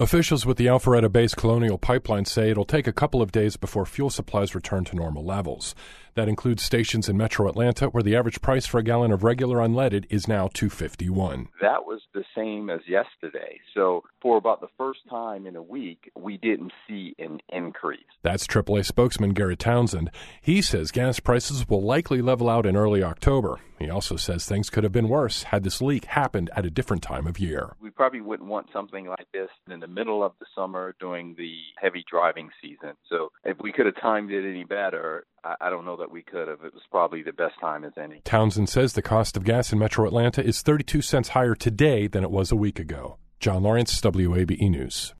Officials with the Alpharetta-based Colonial Pipeline say it'll take a couple of days before fuel supplies return to normal levels. That includes stations in Metro Atlanta where the average price for a gallon of regular unleaded is now $2.51. That was the same as yesterday. So for about the first time in a week, we didn't see an increase. That's AAA spokesman Garrett Townsend. He says gas prices will likely level out in early October. He also says things could have been worse had this leak happened at a different time of year. We probably wouldn't want something like this in the middle of the summer during the heavy driving season. So if we could have timed it any better, I don't know that we could have. It was probably the best time as any. Townsend says the cost of gas in Metro Atlanta is 32 cents higher today than it was a week ago. John Lawrence, WABE News.